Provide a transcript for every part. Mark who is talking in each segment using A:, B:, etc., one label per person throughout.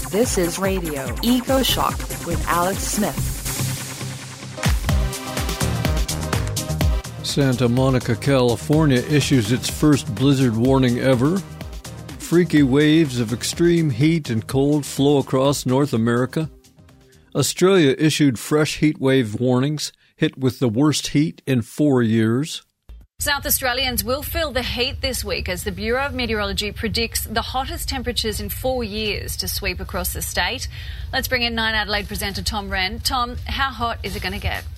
A: This is Radio Eco Shock with Alex Smith.
B: Santa Monica, California issues its first blizzard warning ever. Freaky waves of extreme heat and cold flow across North America. Australia issued fresh heat wave warnings, hit with the worst heat in 4 years.
C: South Australians will feel the heat this week as the Bureau of Meteorology predicts the hottest temperatures in 4 years to sweep across the state. Let's bring in 9 Adelaide presenter Tom Wren. Tom, how hot is it going to get?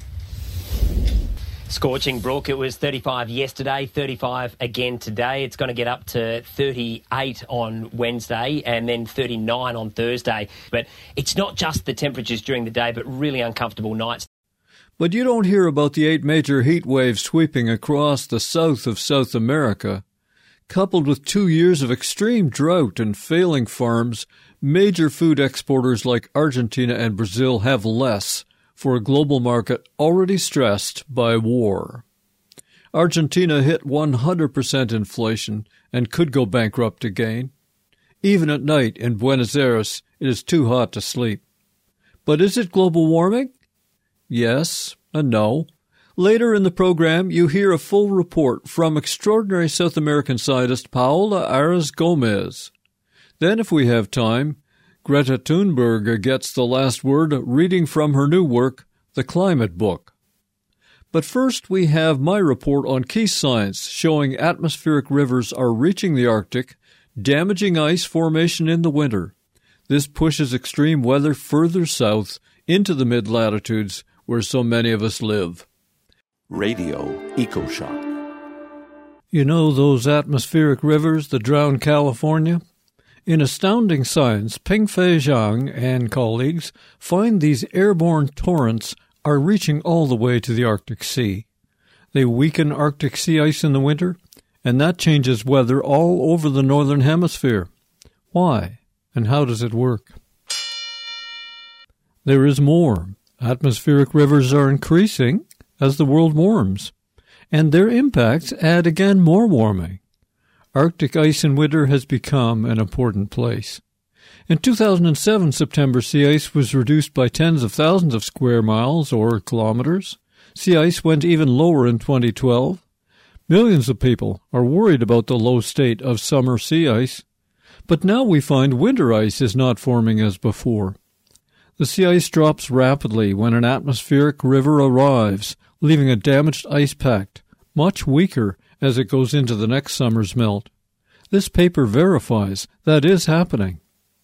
D: Scorching, Brooke. It was 35 yesterday, 35 again today. It's going to get up to 38 on Wednesday and then 39 on Thursday. But it's not just the temperatures during the day, but really uncomfortable nights.
B: But you don't hear about the 8 major heat waves sweeping across the south of South America. Coupled with 2 years of extreme drought and failing farms, major food exporters like Argentina and Brazil have less for a global market already stressed by war. Argentina hit 100% inflation and could go bankrupt again. Even at night in Buenos Aires, it is too hot to sleep. But is it global warming? Yes and no. Later in the program, you hear a full report from extraordinary South American scientist Paola Aras Gomez. Then, if we have time, Greta Thunberg gets the last word, reading from her new work, The Climate Book. But first, we have my report on key science showing atmospheric rivers are reaching the Arctic, damaging ice formation in the winter. This pushes extreme weather further south into the mid-latitudes where so many of us live.
E: Radio EcoShock.
B: You know those atmospheric rivers that drown California? In Astounding Science, Pingfei Zhang and colleagues find these airborne torrents are reaching all the way to the Arctic Sea. They weaken Arctic sea ice in the winter, and that changes weather all over the Northern Hemisphere. Why, and how does it work? There is more. Atmospheric rivers are increasing as the world warms, and their impacts add again more warming. Arctic ice in winter has become an important place. In 2007, September sea ice was reduced by tens of thousands of square miles or kilometers. Sea ice went even lower in 2012. Millions of people are worried about the low state of summer sea ice, but now we find winter ice is not forming as before. The sea ice drops rapidly when an atmospheric river arrives, leaving a damaged ice pack, much weaker as it goes into the next summer's melt. This paper verifies that is happening.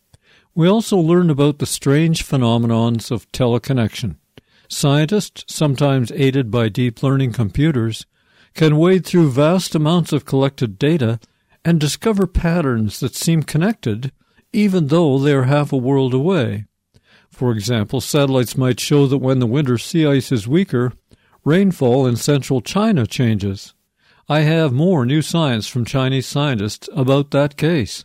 B: We also learned about the strange phenomenons of teleconnection. Scientists, sometimes aided by deep learning computers, can wade through vast amounts of collected data and discover patterns that seem connected, even though they are half a world away. For example, satellites might show that when the winter sea ice is weaker, rainfall in central China changes. I have more new science from Chinese scientists about that case.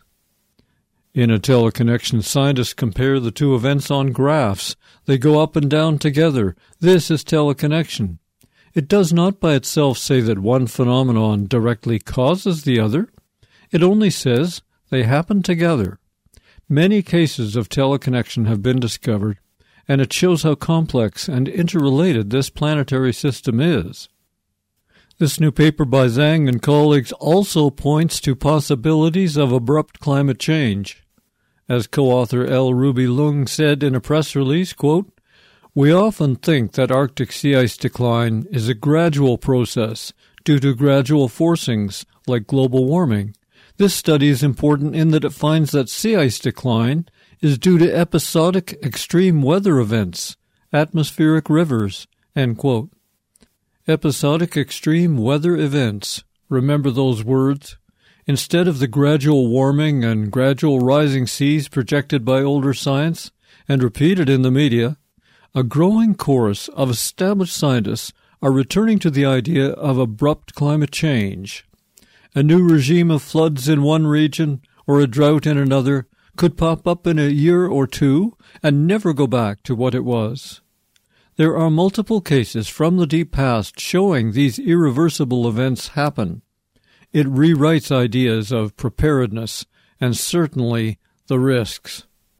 B: In a teleconnection, scientists compare the two events on graphs. They go up and down together. This is teleconnection. It does not by itself say that one phenomenon directly causes the other. It only says they happen together. Many cases of teleconnection have been discovered, and it shows how complex and interrelated this planetary system is. This new paper by Zhang and colleagues also points to possibilities of abrupt climate change. As co-author L. Ruby Lung said in a press release, quote, "We often think that Arctic sea ice decline is a gradual process due to gradual forcings like global warming. This study is important in that it finds that sea ice decline is due to episodic extreme weather events, atmospheric rivers," end quote. Episodic extreme weather events. Remember those words? Instead of the gradual warming and gradual rising seas projected by older science and repeated in the media, a growing chorus of established scientists are returning to the idea of abrupt climate change. A new regime of floods in one region or a drought in another could pop up in a year or two and never go back to what it was. There are multiple cases from the deep past showing these irreversible events happen. It rewrites ideas of preparedness and certainly the risks.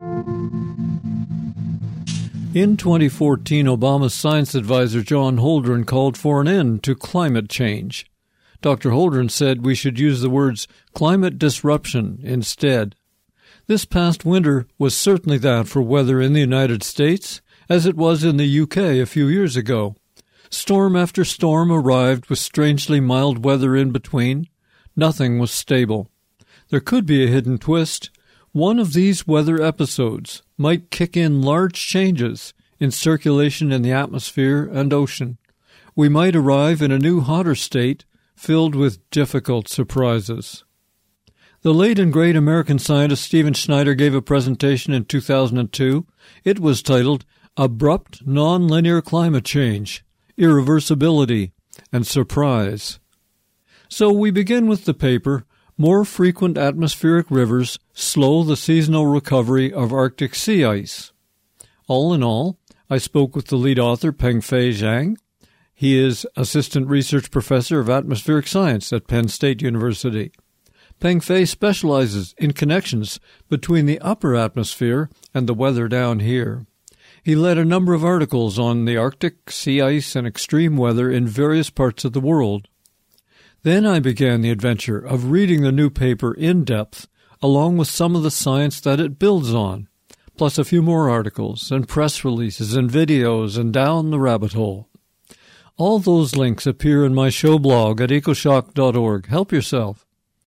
B: In 2014, Obama's science advisor John Holdren called for an end to climate change. Dr. Holdren said we should use the words climate disruption instead. This past winter was certainly that for weather in the United States, as it was in the UK a few years ago. Storm after storm arrived with strangely mild weather in between. Nothing was stable. There could be a hidden twist. One of these weather episodes might kick in large changes in circulation in the atmosphere and ocean. We might arrive in a new hotter state filled with difficult surprises. The late and great American scientist Stephen Schneider gave a presentation in 2002. It was titled Abrupt Nonlinear Climate Change, Irreversibility, and Surprise. So we begin with the paper, More Frequent Atmospheric Rivers Slow the Seasonal Recovery of Arctic Sea Ice. All in all, I spoke with the lead author, Pengfei Zhang. He is Assistant Research Professor of Atmospheric Science at Penn State University. Pengfei specializes in connections between the upper atmosphere and the weather down here. He led a number of articles on the Arctic, sea ice, and extreme weather in various parts of the world. Then I began the adventure of reading the new paper in depth, along with some of the science that it builds on, plus a few more articles and press releases and videos and down the rabbit hole. All those links appear in my show blog at ecoshock.org. Help yourself.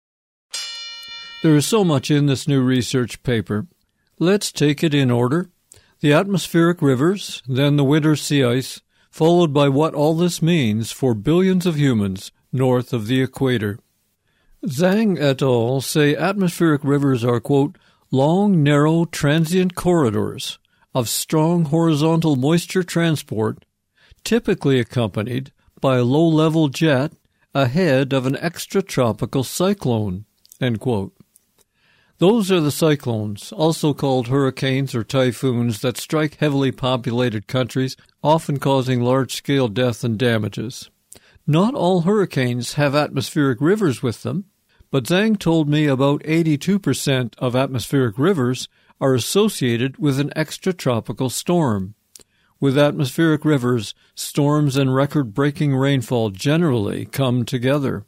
B: There is so much in this new research paper. Let's take it in order. The atmospheric rivers, then the winter sea ice, followed by what all this means for billions of humans north of the equator. Zhang et al. Say atmospheric rivers are, quote, long, narrow, transient corridors of strong horizontal moisture transport, typically accompanied by a low-level jet ahead of an extratropical cyclone, end quote. Those are the cyclones, also called hurricanes or typhoons, that strike heavily populated countries, often causing large-scale death and damages. Not all hurricanes have atmospheric rivers with them, but Zhang told me about 82% of atmospheric rivers are associated with an extratropical storm. With atmospheric rivers, storms and record-breaking rainfall generally come together.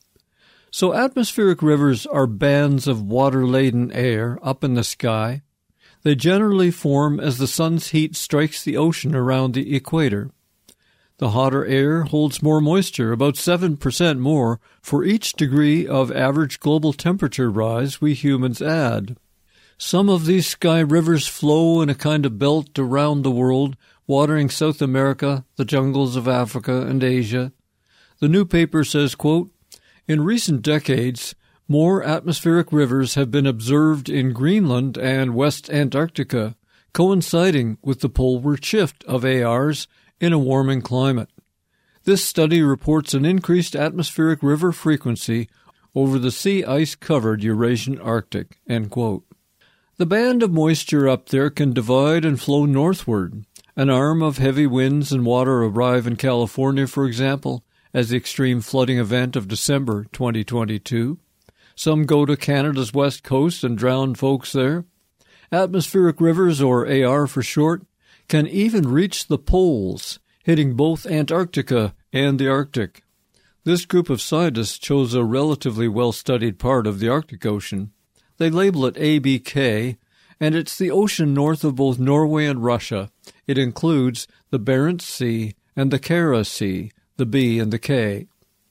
B: So atmospheric rivers are bands of water-laden air up in the sky. They generally form as the sun's heat strikes the ocean around the equator. The hotter air holds more moisture, about 7% more, for each degree of average global temperature rise we humans add. Some of these sky rivers flow in a kind of belt around the world, watering South America, the jungles of Africa, and Asia. The new paper says, quote, in recent decades, more atmospheric rivers have been observed in Greenland and West Antarctica, coinciding with the poleward shift of ARs in a warming climate. This study reports an increased atmospheric river frequency over the sea ice-covered Eurasian Arctic, end quote. The band of moisture up there can divide and flow northward. An arm of heavy winds and water arrive in California, for example, as the extreme flooding event of December 2022. Some go to Canada's west coast and drown folks there. Atmospheric rivers, or AR for short, can even reach the poles, hitting both Antarctica and the Arctic. This group of scientists chose a relatively well-studied part of the Arctic Ocean. They label it ABK, and it's the ocean north of both Norway and Russia. It includes the Barents Sea and the Kara Sea, the B and the K.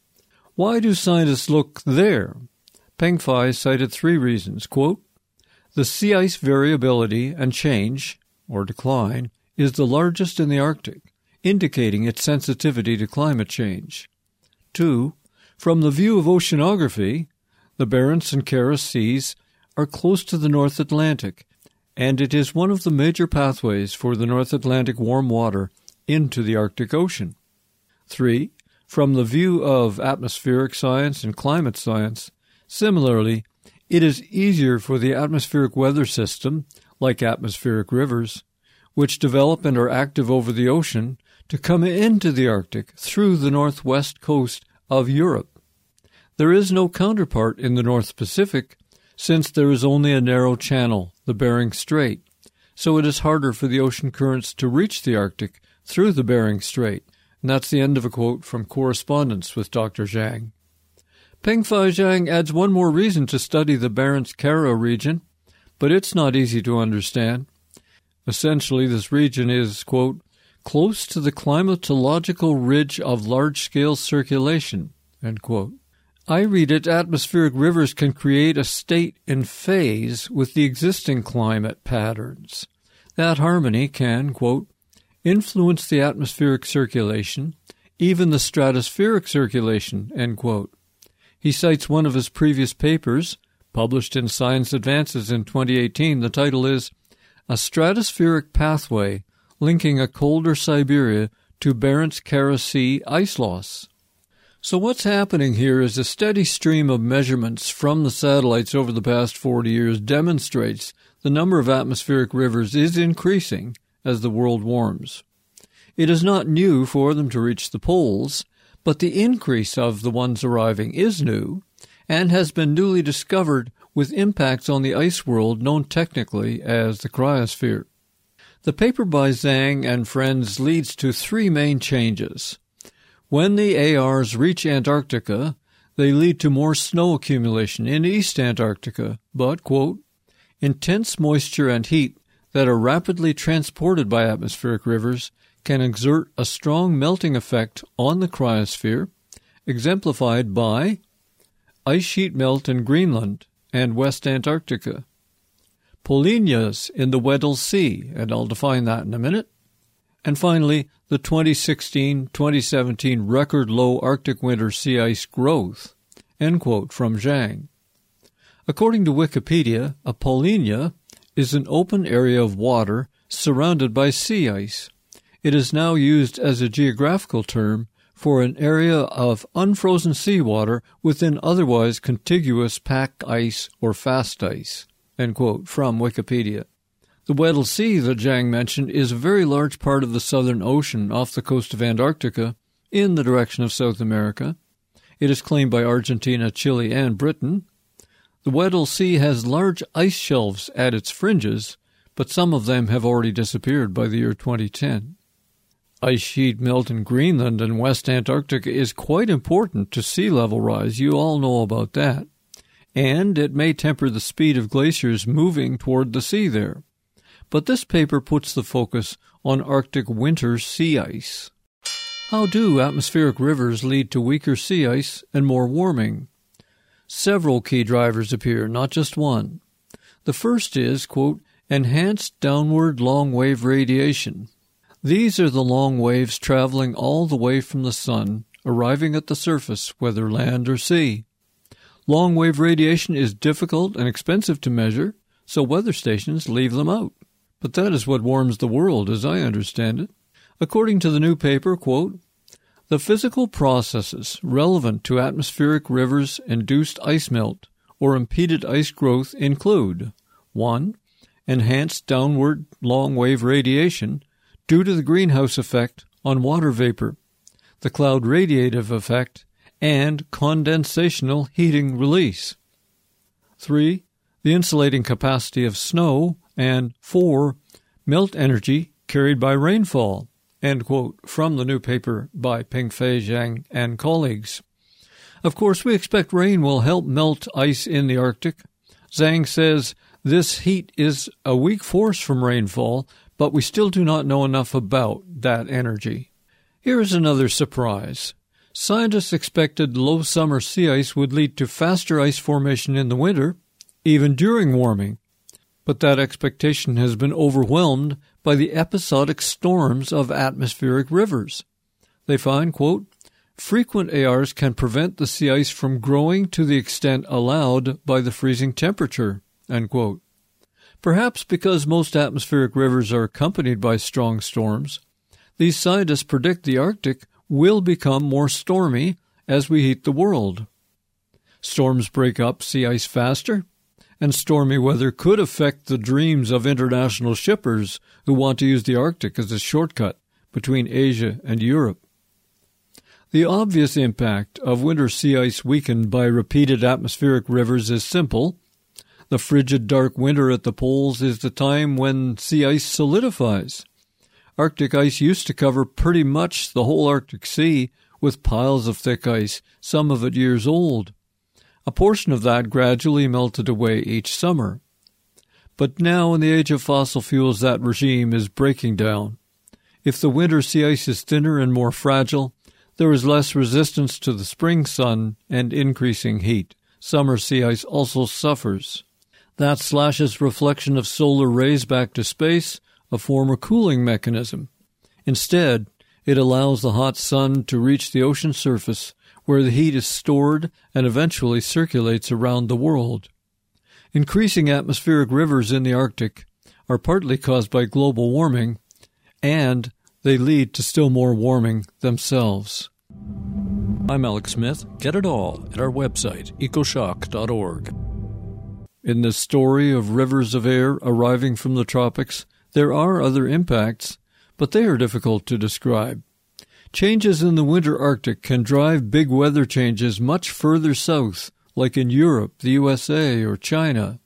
B: Why do scientists look there? Pengfei cited 3 reasons. Quote, the sea ice variability and change, or decline, is the largest in the Arctic, indicating its sensitivity to climate change. 2. From the view of oceanography, the Barents and Kara Seas are close to the North Atlantic, and it is one of the major pathways for the North Atlantic warm water into the Arctic Ocean. 3. From the view of atmospheric science and climate science, similarly, it is easier for the atmospheric weather system, like atmospheric rivers, which develop and are active over the ocean, to come into the Arctic through the northwest coast of Europe. There is no counterpart in the North Pacific, since there is only a narrow channel, the Bering Strait, so it is harder for the ocean currents to reach the Arctic through the Bering Strait. And that's the end of a quote from Correspondence with Dr. Zhang. Pengfei Zhang adds one more reason to study the Barents-Kara region, but it's not easy to understand. Essentially, this region is, quote, close to the climatological ridge of large-scale circulation, end quote. I read it, atmospheric rivers can create a state in phase with the existing climate patterns. That harmony can, quote, influence the atmospheric circulation, even the stratospheric circulation, end quote. He cites one of his previous papers, published in Science Advances in 2018. The title is A Stratospheric Pathway Linking a Colder Siberia to Barents-Kara Sea Ice Loss. So what's happening here is a steady stream of measurements from the satellites over the past 40 years demonstrates the number of atmospheric rivers is increasing as the world warms. It is not new for them to reach the poles, but the increase of the ones arriving is new and has been newly discovered with impacts on the ice world known technically as the cryosphere. The paper by Zhang and friends leads to three main changes. When the ARs reach Antarctica, they lead to more snow accumulation in East Antarctica, but, quote, intense moisture and heat that are rapidly transported by atmospheric rivers can exert a strong melting effect on the cryosphere, exemplified by ice sheet melt in Greenland and West Antarctica, polynyas in the Weddell Sea, and I'll define that in a minute, and finally, the 2016-2017 record low Arctic winter sea ice growth, end quote, from Zhang. According to Wikipedia, a polynya is an open area of water surrounded by sea ice. It is now used as a geographical term for an area of unfrozen seawater within otherwise contiguous pack ice or fast ice, end quote, from Wikipedia. The Weddell Sea that Zhang mentioned is a very large part of the Southern Ocean off the coast of Antarctica in the direction of South America. It is claimed by Argentina, Chile, and Britain. The Weddell Sea has large ice shelves at its fringes, but some of them have already disappeared by the year 2010. Ice sheet melt in Greenland and West Antarctica is quite important to sea level rise. You all know about that. And it may temper the speed of glaciers moving toward the sea there. But this paper puts the focus on Arctic winter sea ice. How do atmospheric rivers lead to weaker sea ice and more warming? Several key drivers appear, not just one. The first is, quote, enhanced downward long-wave radiation. These are the long waves traveling all the way from the sun, arriving at the surface, whether land or sea. Long-wave radiation is difficult and expensive to measure, so weather stations leave them out. But that is what warms the world, as I understand it. According to the new paper, quote, the physical processes relevant to atmospheric rivers' induced ice melt or impeded ice growth include 1. Enhanced downward long-wave radiation due to the greenhouse effect on water vapor, the cloud radiative effect, and condensational heating release. 3. The insulating capacity of snow, and 4. Melt energy carried by rainfall, end quote, from the new paper by Pengfei Zhang and colleagues. Of course, we expect rain will help melt ice in the Arctic. Zhang says this heat is a weak force from rainfall, but we still do not know enough about that energy. Here is another surprise. Scientists expected low summer sea ice would lead to faster ice formation in the winter, even during warming. But that expectation has been overwhelmed by the episodic storms of atmospheric rivers. They find, quote, frequent ARs can prevent the sea ice from growing to the extent allowed by the freezing temperature, end quote. Perhaps because most atmospheric rivers are accompanied by strong storms, these scientists predict the Arctic will become more stormy as we heat the world. Storms break up sea ice faster, and stormy weather could affect the dreams of international shippers who want to use the Arctic as a shortcut between Asia and Europe. The obvious impact of winter sea ice weakened by repeated atmospheric rivers is simple. The frigid dark winter at the poles is the time when sea ice solidifies. Arctic ice used to cover pretty much the whole Arctic Sea with piles of thick ice, some of it years old. A portion of that gradually melted away each summer. But now, in the age of fossil fuels, that regime is breaking down. If the winter sea ice is thinner and more fragile, there is less resistance to the spring sun and increasing heat. Summer sea ice also suffers. That slashes reflection of solar rays back to space, a former cooling mechanism. Instead, it allows the hot sun to reach the ocean surface, where the heat is stored and eventually circulates around the world. Increasing atmospheric rivers in the Arctic are partly caused by global warming, and they lead to still more warming themselves. I'm Alex Smith. Get it all at our website, ecoshock.org. In this story of rivers of air arriving from the tropics, there are other impacts, but they are difficult to describe. Changes in the winter Arctic can drive big weather changes much further south, like in Europe, the USA, or China.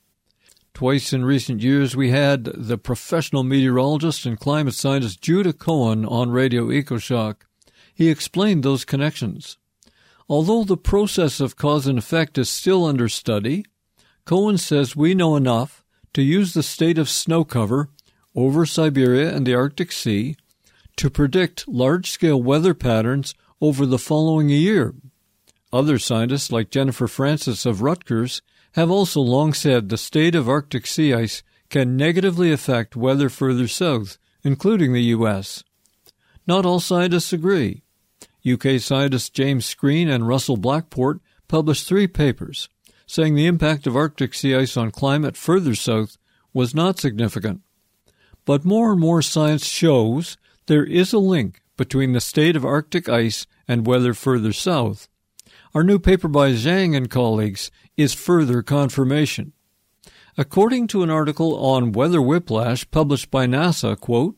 B: Twice in recent years, we had the professional meteorologist and climate scientist Judah Cohen on Radio EcoShock. He explained those connections. Although the process of cause and effect is still under study, Cohen says we know enough to use the state of snow cover over Siberia and the Arctic Sea to predict large-scale weather patterns over the following year. Other scientists, like Jennifer Francis of Rutgers, have also long said the state of Arctic sea ice can negatively affect weather further south, including the U.S. Not all scientists agree. UK scientists James Screen and Russell Blackport published 3 papers saying the impact of Arctic sea ice on climate further south was not significant. But more and more science shows there is a link between the state of Arctic ice and weather further south. Our new paper by Zhang and colleagues is further confirmation. According to an article on weather whiplash published by NASA, quote,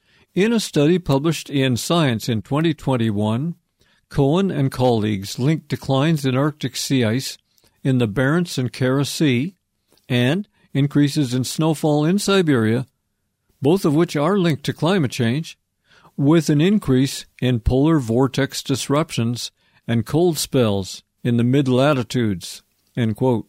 B: in a study published in Science in 2021, Cohen and colleagues linked declines in Arctic sea ice in the Barents and Kara Sea and increases in snowfall in Siberia, both of which are linked to climate change, with an increase in polar vortex disruptions and cold spells in the mid-latitudes, end quote.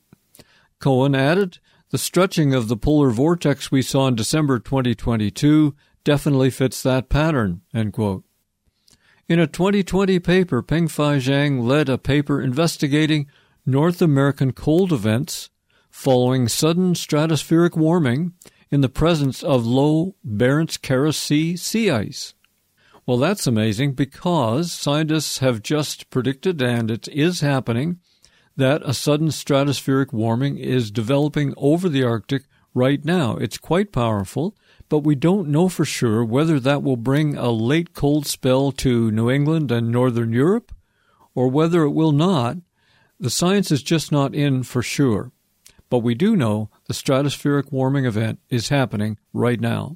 B: Cohen added, the stretching of the polar vortex we saw in December 2022 definitely fits that pattern, end quote. In a 2020 paper, Pengfei Zhang led a paper investigating North American cold events following sudden stratospheric warming in the presence of low Barents-Kara Sea sea ice. Well, that's amazing because scientists have just predicted, and it is happening, that a sudden stratospheric warming is developing over the Arctic right now. It's quite powerful, but we don't know for sure whether that will bring a late cold spell to New England and Northern Europe, or whether it will not. The science is just not in for sure. But we do know the stratospheric warming event is happening right now.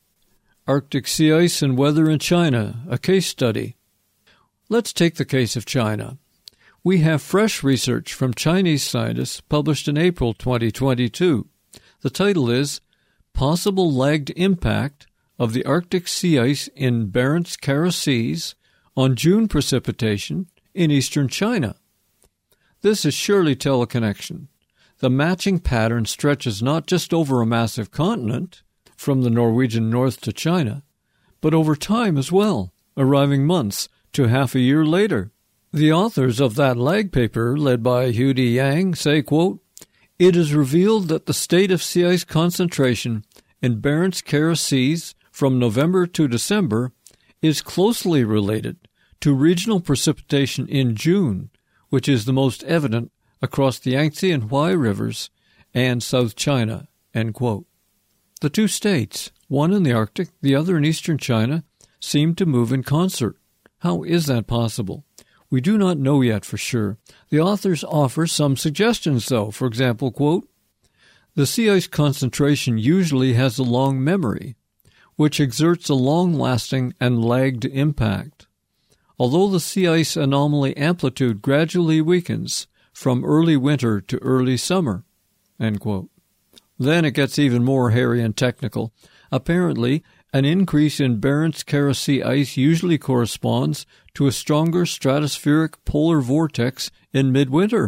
B: Arctic sea ice and weather in China, a case study. Let's take the case of China. We have fresh research from Chinese scientists published in April 2022. The title is Possible Lagged Impact of the Arctic Sea Ice in Barents-Kara Seas on June Precipitation in Eastern China. This is surely teleconnection. The matching pattern stretches not just over a massive continent, from the Norwegian north to China, but over time as well, arriving months to half a year later. The authors of that lag paper, led by Hudi Yang, say, quote, it is revealed that the state of sea ice concentration in Barents-Kara Seas from November to December is closely related to regional precipitation in June, which is the most evident across the Yangtze and Huai rivers and South China, end quote. The two states, one in the Arctic, the other in eastern China, seem to move in concert. How is that possible? We do not know yet for sure. The authors offer some suggestions, though. For example, quote, the sea ice concentration usually has a long memory, which exerts a long-lasting and lagged impact. Although the sea ice anomaly amplitude gradually weakens from early winter to early summer, end quote. Then it gets even more hairy and technical. Apparently, an increase in Barents-Kara sea ice usually corresponds to a stronger stratospheric polar vortex in midwinter.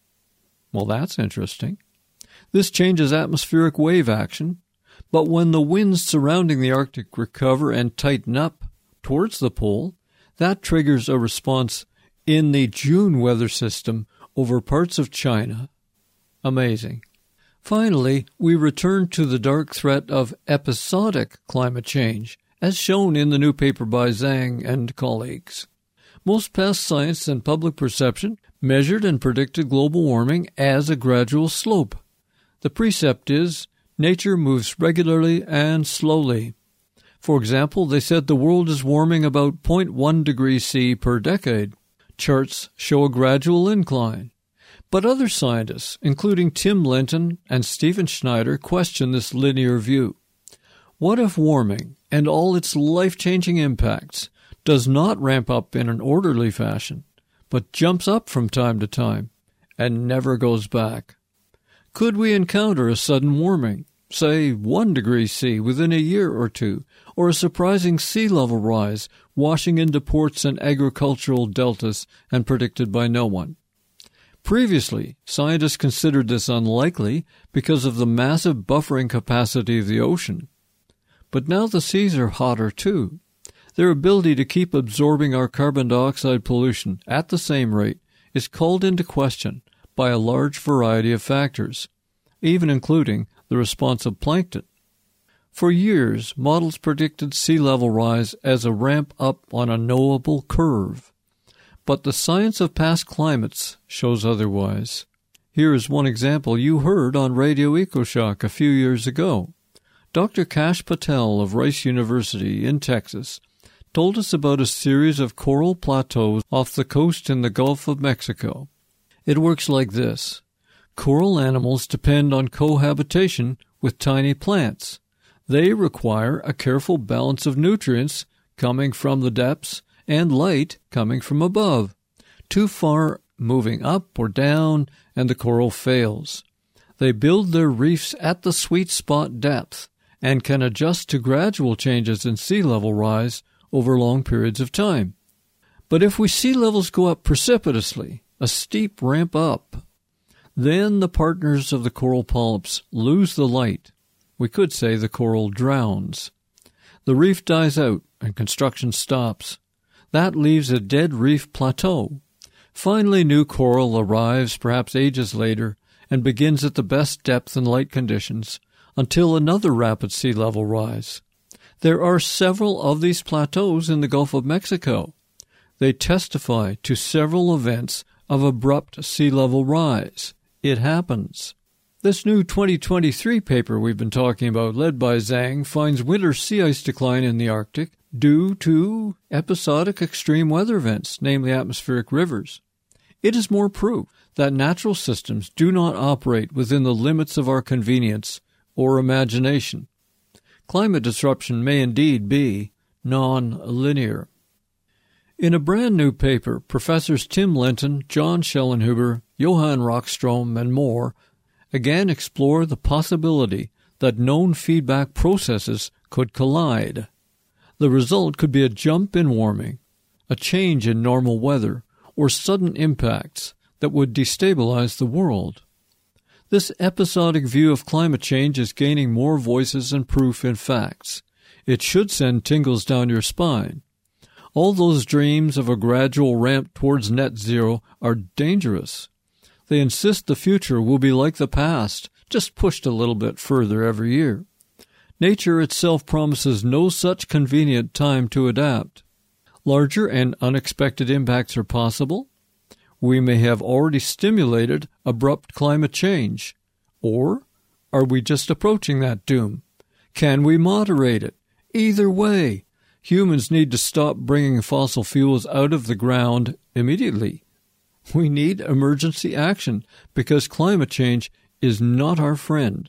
B: Well, that's interesting. This changes atmospheric wave action, but when the winds surrounding the Arctic recover and tighten up towards the pole, that triggers a response in the June weather system over parts of China. Amazing. Finally, we return to the dark threat of episodic climate change, as shown in the new paper by Zhang and colleagues. Most past science and public perception measured and predicted global warming as a gradual slope. The precept is, nature moves regularly and slowly. For example, they said the world is warming about 0.1 degrees C per decade. Charts show a gradual incline. But other scientists, including Tim Lenton and Stephen Schneider, question this linear view. What if warming and all its life-changing impacts does not ramp up in an orderly fashion, but jumps up from time to time and never goes back? Could we encounter a sudden warming, say 1 degree C within a year or two, or a surprising sea level rise washing into ports and agricultural deltas and predicted by no one? Previously, scientists considered this unlikely because of the massive buffering capacity of the ocean. But now the seas are hotter too. Their ability to keep absorbing our carbon dioxide pollution at the same rate is called into question by a large variety of factors, even including the response of plankton. For years, models predicted sea level rise as a ramp up on a knowable curve. But the science of past climates shows otherwise. Here is one example you heard on Radio EcoShock a few years ago. Dr. Kash Patel of Rice University in Texas told us about a series of coral plateaus off the coast in the Gulf of Mexico. It works like this. Coral animals depend on cohabitation with tiny plants. They require a careful balance of nutrients coming from the depths and light coming from above. Too far moving up or down, and the coral fails. They build their reefs at the sweet spot depth and can adjust to gradual changes in sea level rise over long periods of time. But if we sea levels go up precipitously, a steep ramp up, then the partners of the coral polyps lose the light. We could say the coral drowns. The reef dies out and construction stops. That leaves a dead reef plateau. Finally, new coral arrives, perhaps ages later, and begins at the best depth and light conditions until another rapid sea level rise. There are several of these plateaus in the Gulf of Mexico. They testify to several events of abrupt sea level rise. It happens. This new 2023 paper we've been talking about, led by Zhang, finds winter sea ice decline in the Arctic due to episodic extreme weather events, namely atmospheric rivers. It is more proof that natural systems do not operate within the limits of our convenience or imagination. Climate disruption may indeed be non-linear. In a brand new paper, Professors Tim Lenton, John Schellenhuber, Johan Rockström, and more again explore the possibility that known feedback processes could collide. The result could be a jump in warming, a change in normal weather, or sudden impacts that would destabilize the world. This episodic view of climate change is gaining more voices and proof in facts. It should send tingles down your spine. All those dreams of a gradual ramp towards net zero are dangerous. They insist the future will be like the past, just pushed a little bit further every year. Nature itself promises no such convenient time to adapt. Larger and unexpected impacts are possible. We may have already stimulated abrupt climate change. Or are we just approaching that doom? Can we moderate it? Either way, humans need to stop bringing fossil fuels out of the ground immediately. We need emergency action because climate change is not our friend.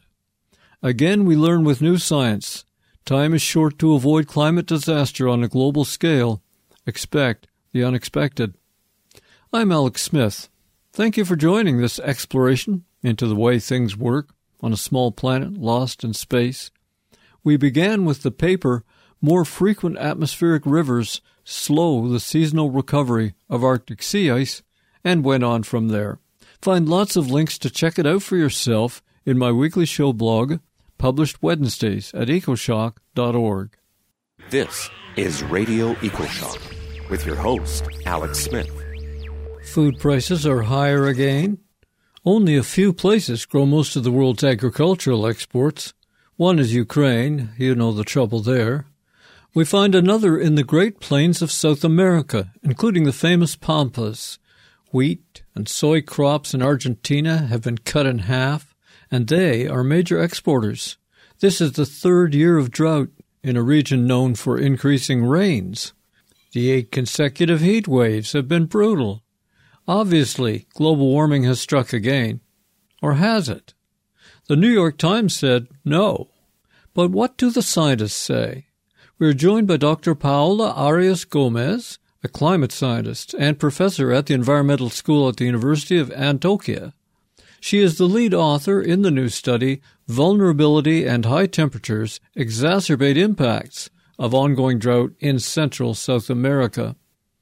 B: Again, we learn with new science. Time is short to avoid climate disaster on a global scale. Expect the unexpected. I'm Alex Smith. Thank you for joining this exploration into the way things work on a small planet lost in space. We began with the paper, More Frequent Atmospheric Rivers Slow the Seasonal Recovery of Arctic Sea Ice, and went on from there. Find lots of links to check it out for yourself in my weekly show blog, published Wednesdays at ecoshock.org.
E: This is Radio EcoShock with your host, Alex Smith.
B: Food prices are higher again. Only a few places grow most of the world's agricultural exports. One is Ukraine, you know the trouble there. We find another in the Great Plains of South America, including the famous Pampas. Wheat and soy crops in Argentina have been cut in half, and they are major exporters. This is the third year of drought in a region known for increasing rains. The 8 consecutive heat waves have been brutal. Obviously, global warming has struck again. Or has it? The New York Times said no. But what do the scientists say? We are joined by Dr. Paola Arias Gomez, a climate scientist and professor at the Environmental School at the University of Antioquia. She is the lead author in the new study, Vulnerability and High Temperatures Exacerbate Impacts of Ongoing Drought in Central South America.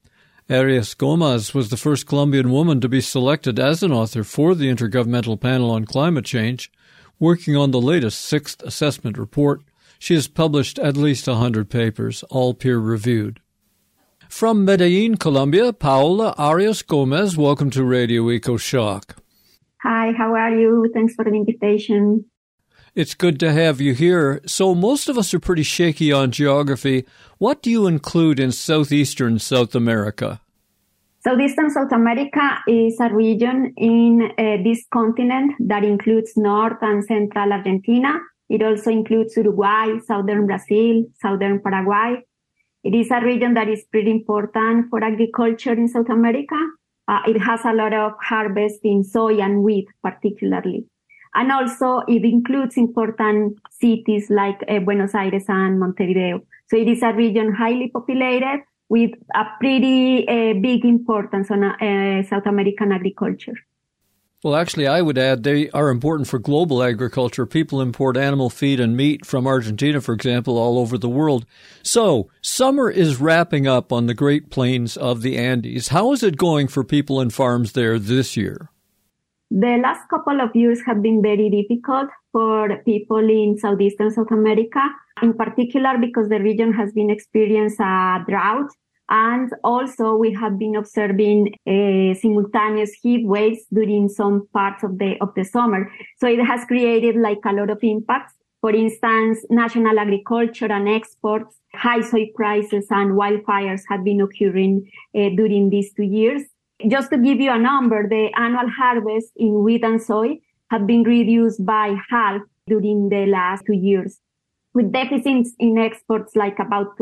B: Arias Gomez was the first Colombian woman to be selected as an author for the Intergovernmental Panel on Climate Change, working on the latest 6th assessment report. She has published at least 100 papers, all peer-reviewed. From Medellin, Colombia, Paola Arias Gomez, welcome to Radio EcoShock.
F: Hi, how are you? Thanks for the invitation.
B: It's good to have you here. So most of us are pretty shaky on geography. What do you include in southeastern South America?
F: Southeastern South America is a region in this continent that includes North and Central Argentina. It also includes Uruguay, southern Brazil, southern Paraguay. It is a region that is pretty important for agriculture in South America. It has a lot of harvest in soy and wheat particularly. And also it includes important cities like Buenos Aires and Montevideo. So it is a region highly populated with a pretty big importance on South American agriculture.
B: Well, actually, I would add they are important for global agriculture. People import animal feed and meat from Argentina, for example, all over the world. So, summer is wrapping up on the Great Plains of the Andes. How is it going for people and farms there this year?
F: The last couple of years have been very difficult for people in southeastern South America, in particular because the region has been experiencing a drought. And also we have been observing simultaneous heat waves during some parts of the summer. So it has created like a lot of impacts. For instance, national agriculture and exports, high soy prices and wildfires have been occurring during these 2 years. Just to give you a number, the annual harvest in wheat and soy have been reduced by half during the last 2 years, with deficits in exports like about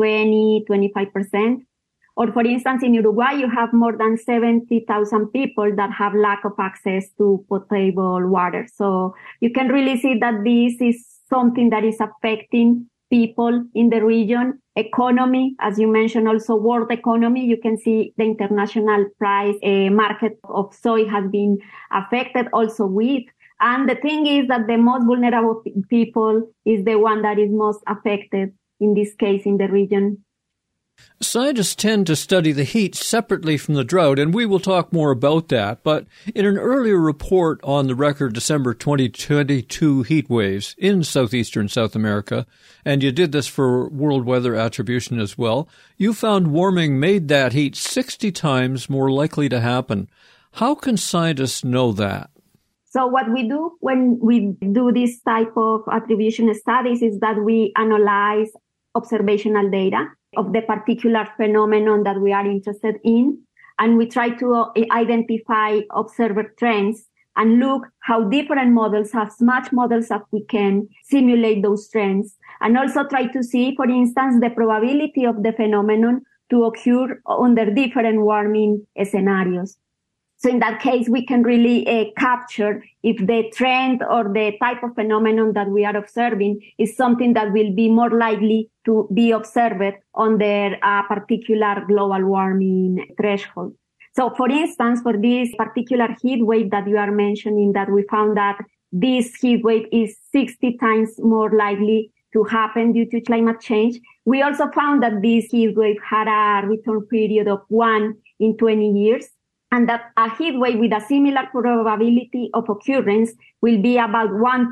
F: 20-25%. Or for instance, in Uruguay, you have more than 70,000 people that have lack of access to potable water. So you can really see that this is something that is affecting people in the region. Economy, as you mentioned, also world economy. You can see the international price market of soy has been affected, also wheat. And the thing is that the most vulnerable people is the one that is most affected in this case in the region.
B: Scientists tend to study the heat separately from the drought, and we will talk more about that. But in an earlier report on the record December 2022 heat waves in southeastern South America, and you did this for World Weather Attribution as well, you found warming made that heat 60 times more likely to happen. How can scientists know that?
F: So what we do when we do this type of attribution studies is that we analyze observational data of the particular phenomenon that we are interested in. And we try to identify observer trends and look how different models, as much models as we can, simulate those trends. And also try to see, for instance, the probability of the phenomenon to occur under different warming scenarios. So in that case, we can really capture if the trend or the type of phenomenon that we are observing is something that will be more likely to be observed under a particular global warming threshold. So for instance, for this particular heat wave that you are mentioning, that we found that this heat wave is 60 times more likely to happen due to climate change. We also found that this heat wave had a return period of 1 in 20 years, and that a heat wave with a similar probability of occurrence will be about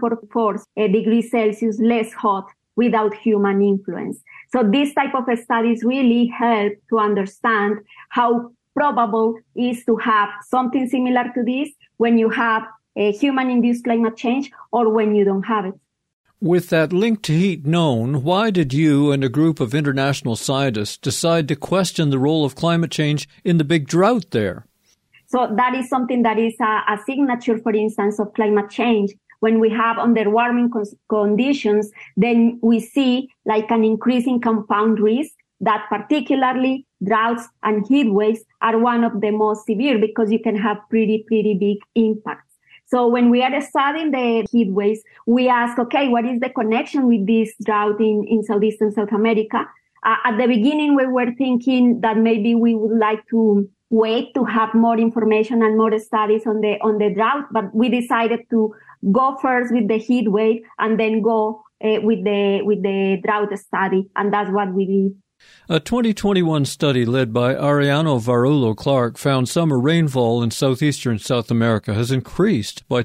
F: 1.4 degrees Celsius less hot without human influence. So this type of studies really help to understand how probable is to have something similar to this when you have a human-induced climate change or when you don't have it.
B: With that link to heat known, why did you and a group of international scientists decide to question the role of climate change in the big drought there?
F: So that is something that is a signature, for instance, of climate change. When we have underwarming conditions, then we see like an increase in compound risk that particularly droughts and heat waves are one of the most severe because you can have pretty big impacts. So when we are studying the heat waves, we ask, okay, what is the connection with this drought in Southeastern South America? At the beginning, we were thinking that maybe we would like to wait to have more information and more studies on the drought, but we decided to go first with the heat wave and then go with the drought study, and that's what we did.
B: A 2021 study led by Ariano Varullo Clark found summer rainfall in southeastern South America has increased by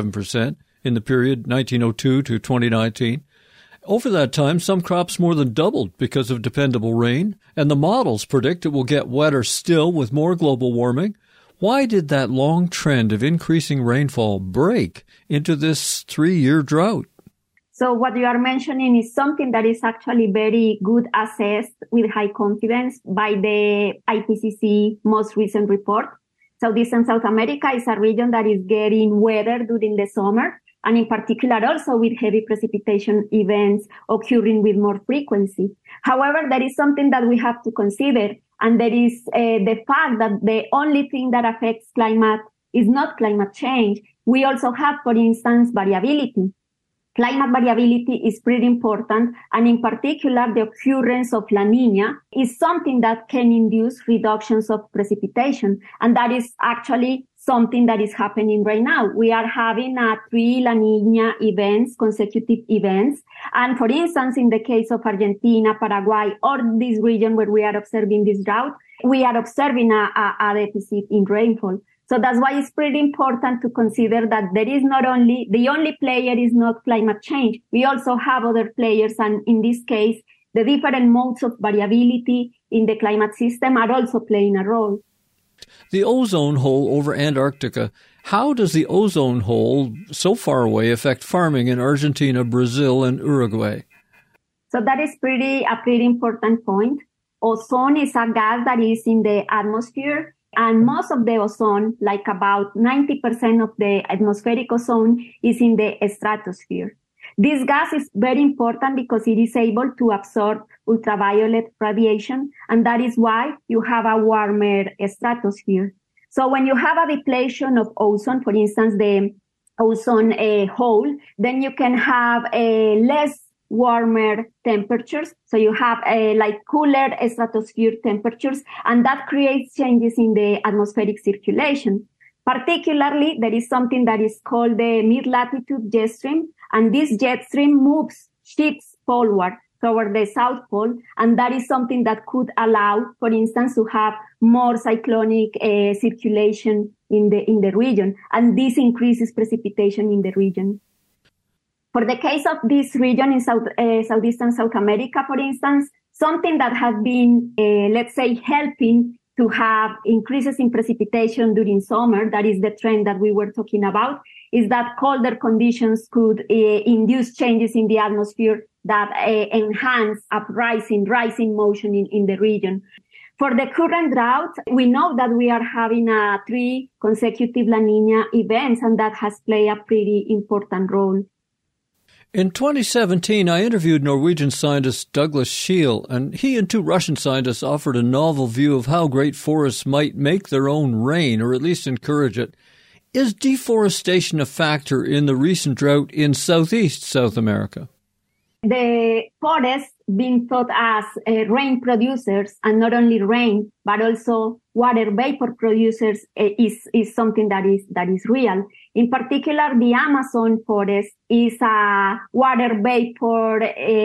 B: 27% in the period 1902 to 2019. Over that time, some crops more than doubled because of dependable rain, and the models predict it will get wetter still with more global warming. Why did that long trend of increasing rainfall break into this 3-year drought?
F: So what you are mentioning is something that is actually very good assessed with high confidence by the IPCC most recent report. Southeastern South America is a region that is getting wetter during the summer, and in particular also with heavy precipitation events occurring with more frequency. However, there is something that we have to consider, and that is the fact that the only thing that affects climate is not climate change. We also have, for instance, variability. Climate variability is pretty important, and in particular, the occurrence of La Niña is something that can induce reductions of precipitation, and that is actually something that is happening right now. We are having 3 La Niña events, consecutive events, and for instance, in the case of Argentina, Paraguay, or this region where we are observing this drought, we are observing a deficit in rainfall. So that's why it's pretty important to consider that there is not only, the only player is not climate change. We also have other players, and in this case, the different modes of variability in the climate system are also playing a role.
B: The ozone hole over Antarctica. How does the ozone hole so far away affect farming in Argentina, Brazil, and Uruguay?
F: So that is a pretty important point. Ozone is a gas that is in the atmosphere. And most of the ozone, like about 90% of the atmospheric ozone, is in the stratosphere. This gas is very important because it is able to absorb ultraviolet radiation, and that is why you have a warmer stratosphere. So when you have a depletion of ozone, for instance, the ozone hole, then you can have less warmer temperatures. So you have cooler stratosphere temperatures, and that creates changes in the atmospheric circulation. Particularly, there is something that is called the mid-latitude jet stream, and this jet stream shifts poleward toward the South Pole, and that is something that could allow, for instance, to have more cyclonic circulation in the region, and this increases precipitation in the region. For the case of this region in Southeastern South America, for instance, something that has been, helping to have increases in precipitation during summer, that is the trend that we were talking about, is that colder conditions could induce changes in the atmosphere that enhance rising motion in the region. For the current drought, we know that we are having 3 consecutive La Niña events, and that has played a pretty important role.
B: In 2017, I interviewed Norwegian scientist Douglas Scheel, and he and 2 Russian scientists offered a novel view of how great forests might make their own rain, or at least encourage it. Is deforestation a factor in the recent drought in Southeast South America?
F: the forests being thought as rain producers, and not only rain, but also water vapor producers is something that is real. In particular, the Amazon forest is a water vapor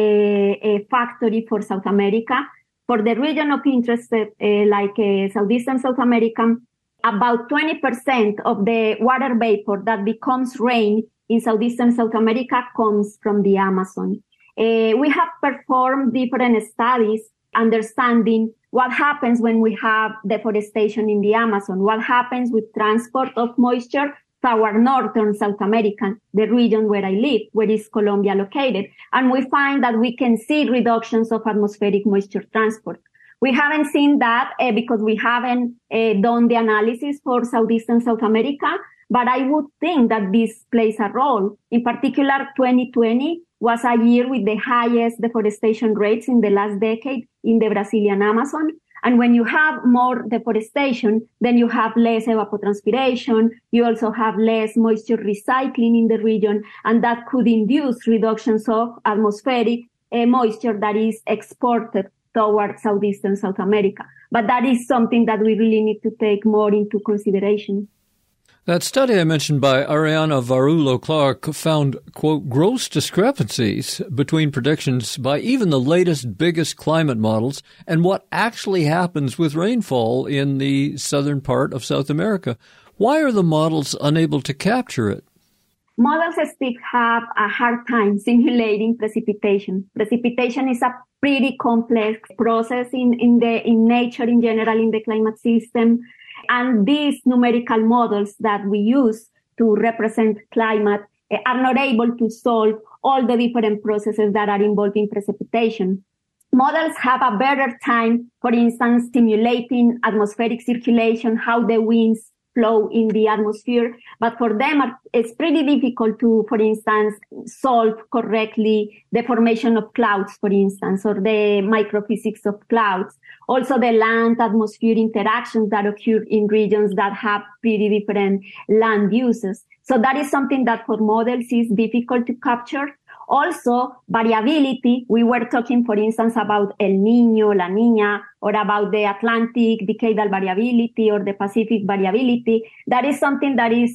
F: factory for South America. For the region of interest, like Southeastern South America, about 20% of the water vapor that becomes rain in Southeastern South America comes from the Amazon. We have performed different studies understanding what happens when we have deforestation in the Amazon, what happens with transport of moisture toward northern South America, the region where I live, where is Colombia located. And we find that we can see reductions of atmospheric moisture transport. We haven't seen that because we haven't done the analysis for Southeastern South America, but I would think that this plays a role. In particular, 2020 was a year with the highest deforestation rates in the last decade in the Brazilian Amazon. And when you have more deforestation, then you have less evapotranspiration. You also have less moisture recycling in the region, and that could induce reductions of atmospheric moisture that is exported toward Southeastern South America. But that is something that we really need to take more into consideration.
B: That study I mentioned by Ariana Varullo-Clark found, quote, gross discrepancies between predictions by even the latest, biggest climate models and what actually happens with rainfall in the southern part of South America. Why are the models unable to capture it?
F: Models still have a hard time simulating precipitation. Precipitation is a pretty complex process in nature in general, in the climate system. And these numerical models that we use to represent climate are not able to solve all the different processes that are involved in precipitation. Models have a better time, for instance, simulating atmospheric circulation, how the winds flow in the atmosphere. But for them, it's pretty difficult to, for instance, solve correctly the formation of clouds, for instance, or the microphysics of clouds. Also, the land-atmosphere interactions that occur in regions that have pretty different land uses. So that is something that for models is difficult to capture. Also, variability. We were talking, for instance, about El Niño, La Niña, or about the Atlantic decadal variability or the Pacific variability. That is something that is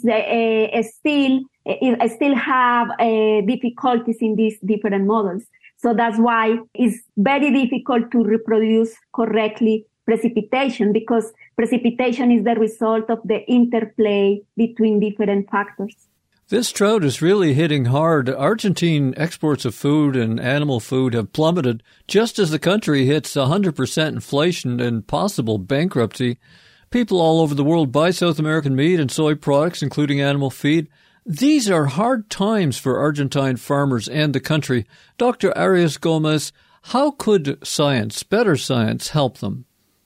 F: still have difficulties in these different models. So that's why it's very difficult to reproduce correctly precipitation, because precipitation is the result of the interplay between different factors.
B: This drought is really hitting hard. Argentine exports of food and animal food have plummeted just as the country hits 100% inflation and possible bankruptcy. People all over the world buy South American meat and soy products, including animal feed. These are hard times for Argentine farmers and the country. Dr. Arias Gomez, how could science, better science, help them?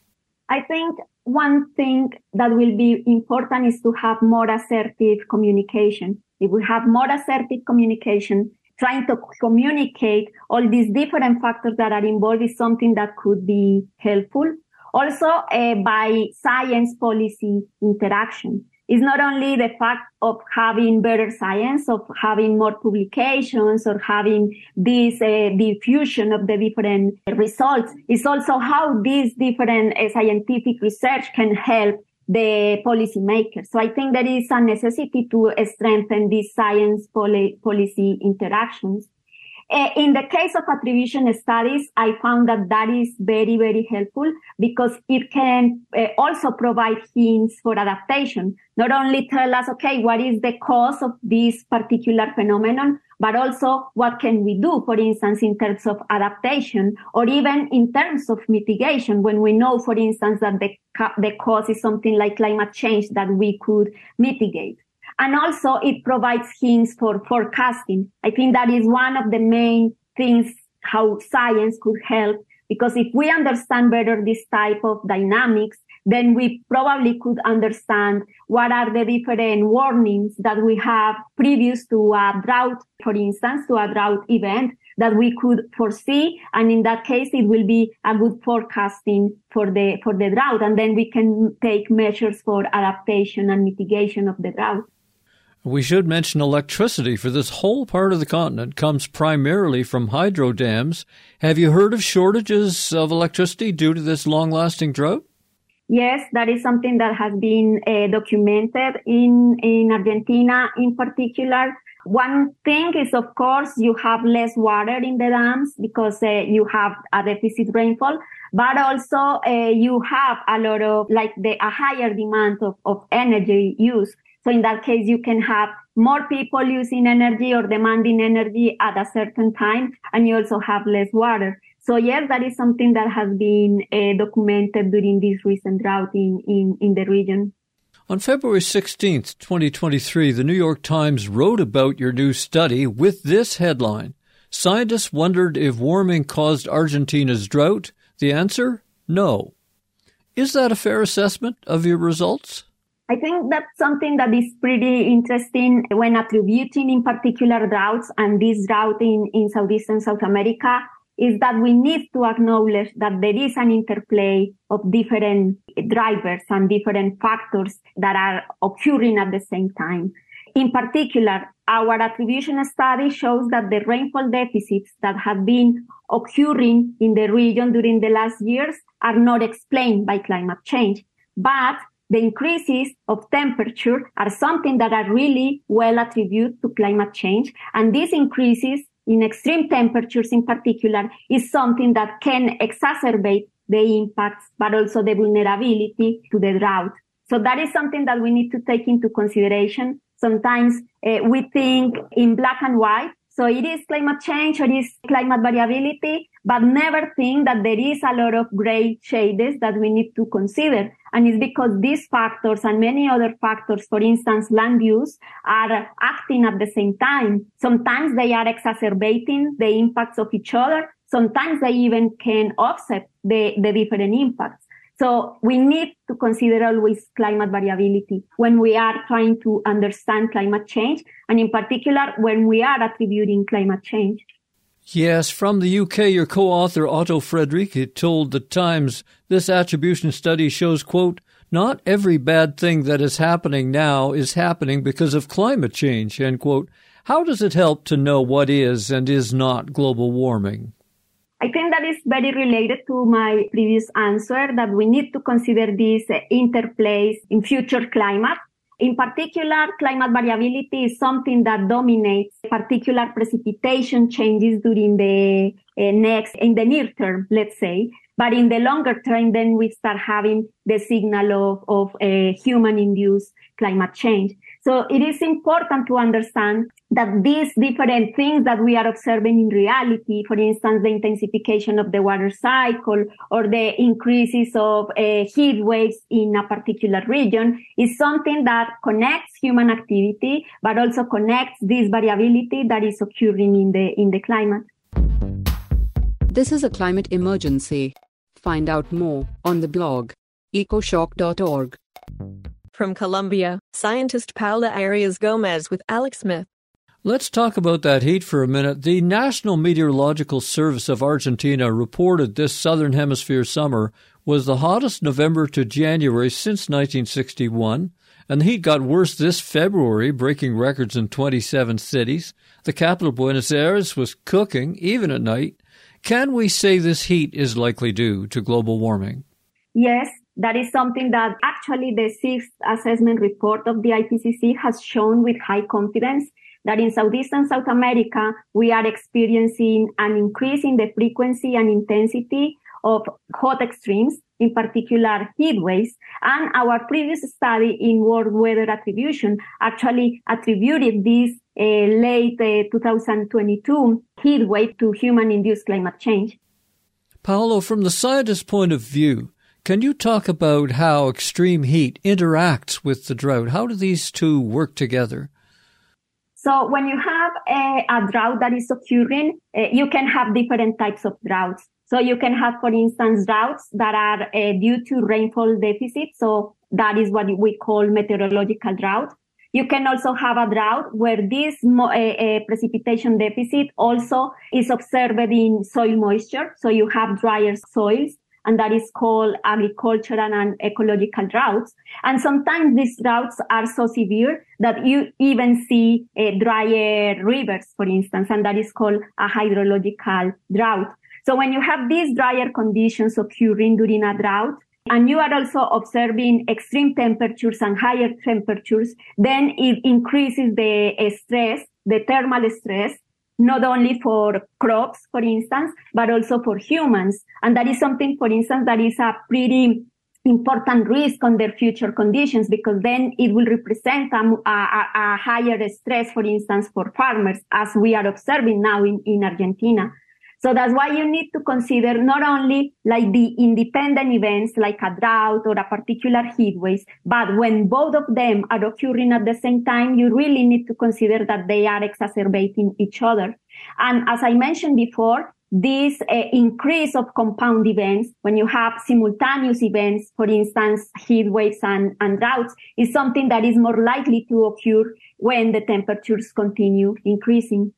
B: I
F: think one thing that will be important is to have more assertive communication. If we have more assertive communication, trying to communicate all these different factors that are involved is something that could be helpful. Also, by science policy interaction. It's not only the fact of having better science, of having more publications or having this diffusion of the different results. It's also how these different scientific research can help the policymakers. So I think there is a necessity to strengthen these science policy interactions. In the case of attribution studies, I found that is very, very helpful because it can also provide hints for adaptation. Not only tell us, okay, what is the cause of this particular phenomenon, but also what can we do, for instance, in terms of adaptation or even in terms of mitigation when we know, for instance, that the cause is something like climate change that we could mitigate. And also it provides hints for forecasting. I think that is one of the main things how science could help, because if we understand better this type of dynamics, then we probably could understand what are the different warnings that we have previous to a drought, for instance, to a drought event that we could foresee. And in that case, it will be a good forecasting for the drought. And then we can take measures for adaptation and mitigation of the drought.
B: We should mention electricity for this whole part of the continent comes primarily from hydro dams. Have you heard of shortages of electricity due to this long-lasting drought?
F: Yes, that is something that has been documented in Argentina in particular. One thing is, of course, you have less water in the dams because you have a deficit rainfall, but also you have a lot of a higher demand of energy use. So in that case, you can have more people using energy or demanding energy at a certain time, and you also have less water. So yes, that is something that has been documented during this recent drought in the region.
B: On February 16th, 2023, the New York Times wrote about your new study with this headline: Scientists wondered if warming caused Argentina's drought. The answer? No. Is that a fair assessment of your results?
F: I think that's something that is pretty interesting when attributing in particular droughts, and this drought in Southeastern South America, is that we need to acknowledge that there is an interplay of different drivers and different factors that are occurring at the same time. In particular, our attribution study shows that the rainfall deficits that have been occurring in the region during the last years are not explained by climate change, but the increases of temperature are something that are really well attributed to climate change. And these increases in extreme temperatures in particular is something that can exacerbate the impacts, but also the vulnerability to the drought. So that is something that we need to take into consideration. Sometimes we think in black and white. So it is climate change or it is climate variability, but never think that there is a lot of gray shades that we need to consider. And it's because these factors and many other factors, for instance, land use, are acting at the same time. Sometimes they are exacerbating the impacts of each other. Sometimes they even can offset the different impacts. So we need to consider always climate variability when we are trying to understand climate change, and in particular when we are attributing climate change.
B: Yes, from the UK, your co-author Otto Friedrich told The Times this attribution study shows, quote, not every bad thing that is happening now is happening because of climate change, end quote. How does it help to know what is and is not global warming?
F: I think that is very related to my previous answer, that we need to consider these interplays in future climate. In particular, climate variability is something that dominates particular precipitation changes during in the near term, let's say. But in the longer term, then we start having the signal of human-induced climate change. So it is important to understand that these different things that we are observing in reality, for instance, the intensification of the water cycle or the increases of heat waves in a particular region, is something that connects human activity, but also connects this variability that is occurring in the climate.
G: This is a climate emergency. Find out more on the blog ecoshock.org.
H: From Colombia, scientist Paula Arias Gomez with Alex Smith.
B: Let's talk about that heat for a minute. The National Meteorological Service of Argentina reported this Southern Hemisphere summer was the hottest November to January since 1961, and the heat got worse this February, breaking records in 27 cities. The capital, Buenos Aires, was cooking, even at night. Can we say this heat is likely due to global warming?
F: Yes, that is something that actually the sixth assessment report of the IPCC has shown with high confidence, that in Southeastern South America, we are experiencing an increase in the frequency and intensity of hot extremes, in particular heat waves. And our previous study in world weather attribution actually attributed this late 2022 heat wave to human-induced climate change.
B: Paolo, from the scientist's point of view, can you talk about how extreme heat interacts with the drought? How do these two work together?
F: So when you have a drought that is occurring, you can have different types of droughts. So you can have, for instance, droughts that are due to rainfall deficit. So that is what we call meteorological drought. You can also have a drought where this precipitation deficit also is observed in soil moisture. So you have drier soils. and that is called agricultural and ecological droughts. And sometimes these droughts are so severe that you even see drier rivers, for instance, and that is called a hydrological drought. So when you have these drier conditions occurring during a drought, and you are also observing extreme temperatures and higher temperatures, then it increases the stress, the thermal stress, not only for crops, for instance, but also for humans. And that is something, for instance, that is a pretty important risk on their future conditions, because then it will represent a higher stress, for instance, for farmers, as we are observing now in Argentina. So that's why you need to consider not only like the independent events like a drought or a particular heat wave, but when both of them are occurring at the same time, you really need to consider that they are exacerbating each other. And as I mentioned before, this increase of compound events, when you have simultaneous events, for instance, heat waves and droughts, is something that is more likely to occur when the temperatures continue increasing.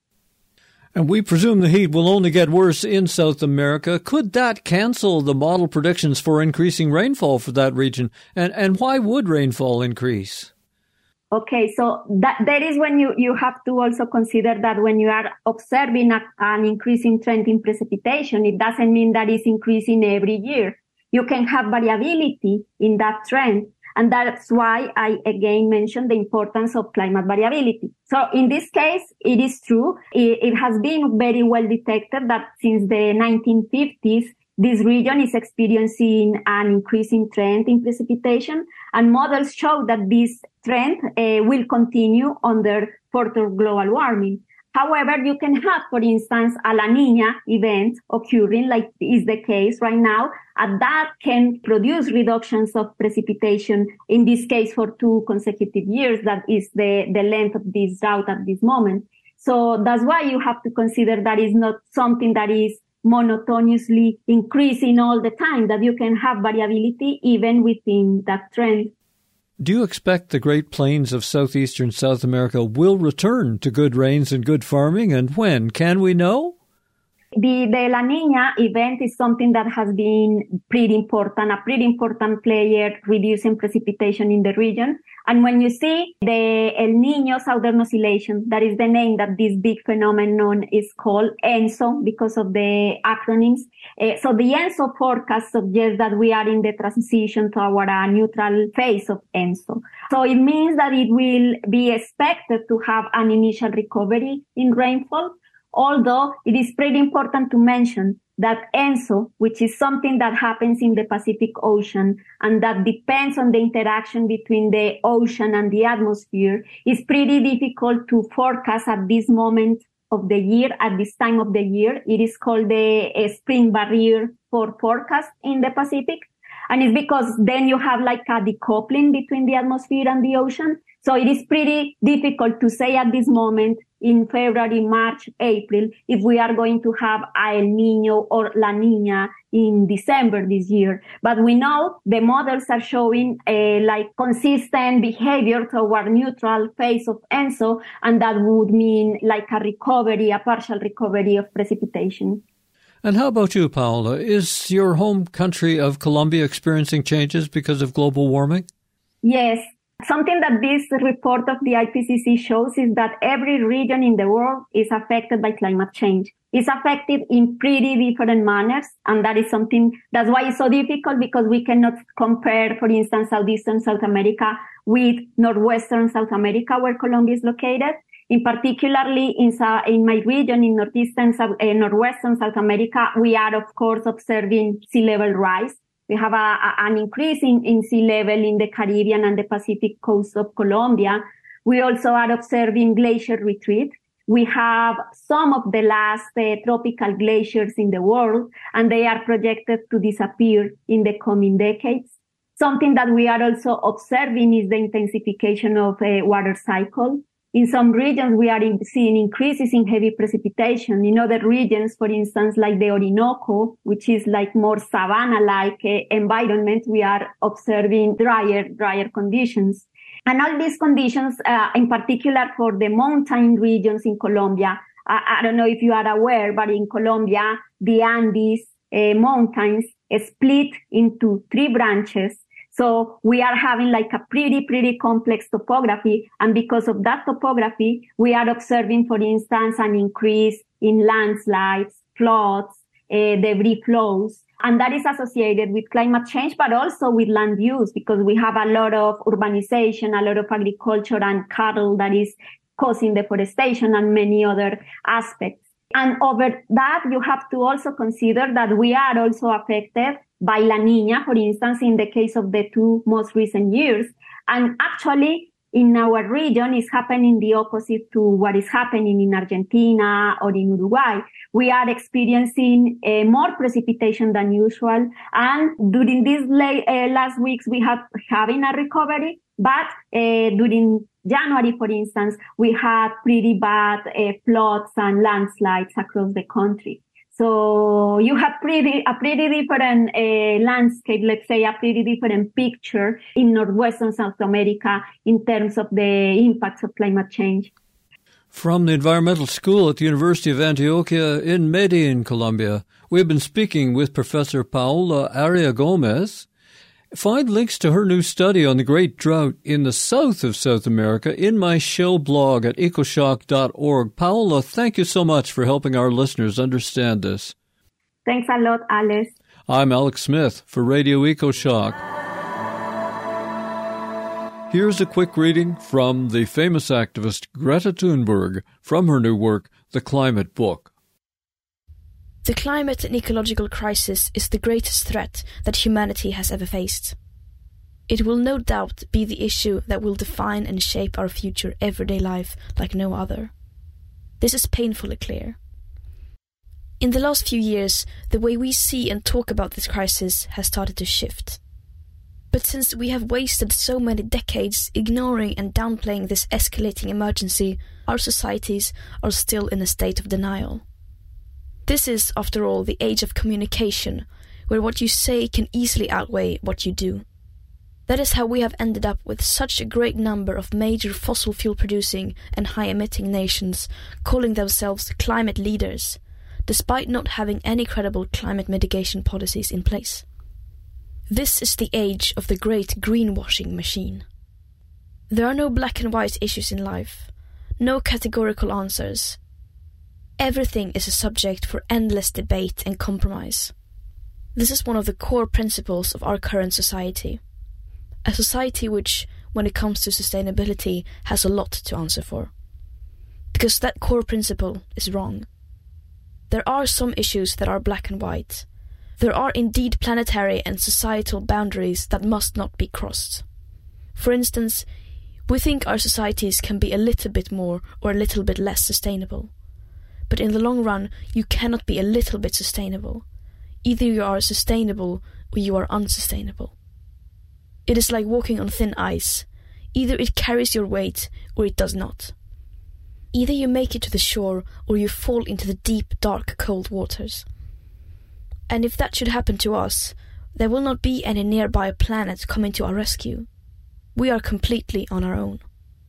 B: And we presume the heat will only get worse in South America. Could that cancel the model predictions for increasing rainfall for that region? And why would rainfall increase?
F: Okay, so that is when you have to also consider that when you are observing an increasing trend in precipitation, it doesn't mean that it's increasing every year. You can have variability in that trend. And that's why I again mentioned the importance of climate variability. So in this case, it is true. It has been very well detected that since the 1950s, this region is experiencing an increasing trend in precipitation, and models show that this trend will continue under further global warming. However, you can have, for instance, a La Niña event occurring, like is the case right now, and that can produce reductions of precipitation, in this case for 2 consecutive years. That is the length of this drought at this moment. So that's why you have to consider that is not something that is monotonously increasing all the time, that you can have variability even within that trend.
B: Do you expect the Great Plains of southeastern South America will return to good rains and good farming, and when? Can we know?
F: The La Niña event is something that has been pretty important, a pretty important player reducing precipitation in the region. And when you see the El Niño Southern Oscillation, that is the name that this big phenomenon is called, ENSO, because of the acronyms. So the ENSO forecast suggests that we are in the transition toward a neutral phase of ENSO. So it means that it will be expected to have an initial recovery in rainfall, although it is pretty important to mention that ENSO, which is something that happens in the Pacific Ocean and that depends on the interaction between the ocean and the atmosphere, is pretty difficult to forecast at this moment of the year, at this time of the year. It is called the spring barrier for forecast in the Pacific. And it's because then you have like a decoupling between the atmosphere and the ocean. So it is pretty difficult to say at this moment in February, March, April, if we are going to have a El Niño or La Niña in December this year. But we know the models are showing like consistent behavior toward neutral phase of ENSO, and that would mean like a recovery, a partial recovery of precipitation.
B: And how about you, Paola? Is your home country of Colombia experiencing changes because of global warming?
F: Yes. Something that this report of the IPCC shows is that every region in the world is affected by climate change. It's affected in pretty different manners, and that is something, that's why it's so difficult, because we cannot compare, for instance, southeastern South America with northwestern South America, where Colombia is located. In particularly in my region, in northwestern South America, we are, of course, observing sea level rise. We have an increase in sea level in the Caribbean and the Pacific coast of Colombia. We also are observing glacier retreat. We have some of the last tropical glaciers in the world, and they are projected to disappear in the coming decades. Something that we are also observing is the intensification of a water cycle. In some regions, we are seeing increases in heavy precipitation. In other regions, for instance, like the Orinoco, which is like more savanna-like environment, we are observing drier conditions. And all these conditions, in particular for the mountain regions in Colombia, I don't know if you are aware, but in Colombia, the Andes mountains split into 3 branches. So we are having like a pretty complex topography. And because of that topography, we are observing, for instance, an increase in landslides, floods, debris flows. And that is associated with climate change, but also with land use, because we have a lot of urbanization, a lot of agriculture and cattle that is causing deforestation and many other aspects. And over that, you have to also consider that we are also affected by La Niña, for instance, in the case of the 2 most recent years. And actually, in our region, is happening the opposite to what is happening in Argentina or in Uruguay. We are experiencing more precipitation than usual. And during these last weeks, we have having a recovery. But during January, for instance, we had pretty bad floods and landslides across the country. So you have a pretty different landscape, let's say a pretty different picture in Northwestern South America in terms of the impacts of climate change.
B: From the Environmental School at the University of Antioquia in Medellin, Colombia, we've been speaking with Professor Paola Arias Gomez. Find links to her new study on the Great Drought in the south of South America in my Shell blog at ecoshock.org. Paola, thank you so much for helping our listeners understand this.
F: Thanks a lot, Alex.
B: I'm Alex Smith for Radio EcoShock. Here's a quick reading from the famous activist Greta Thunberg from her new work, The Climate Book.
I: The climate and ecological crisis is the greatest threat that humanity has ever faced. It will no doubt be the issue that will define and shape our future everyday life like no other. This is painfully clear. In the last few years, the way we see and talk about this crisis has started to shift. But since we have wasted so many decades ignoring and downplaying this escalating emergency, our societies are still in a state of denial. This is, after all, the age of communication, where what you say can easily outweigh what you do. That is how we have ended up with such a great number of major fossil fuel-producing and high-emitting nations calling themselves climate leaders, despite not having any credible climate mitigation policies in place. This is the age of the great greenwashing machine. There are no black and white issues in life, no categorical answers. Everything is a subject for endless debate and compromise. This is one of the core principles of our current society. A society which, when it comes to sustainability, has a lot to answer for. Because that core principle is wrong. There are some issues that are black and white. There are indeed planetary and societal boundaries that must not be crossed. For instance, we think our societies can be a little bit more or a little bit less sustainable. But in the long run, you cannot be a little bit sustainable. Either you are sustainable or you are unsustainable. It is like walking on thin ice. Either it carries your weight or it does not. Either you make it to the shore or you fall into the deep, dark, cold waters. And if that should happen to us, there will not be any nearby planet coming to our rescue. We are completely on our own.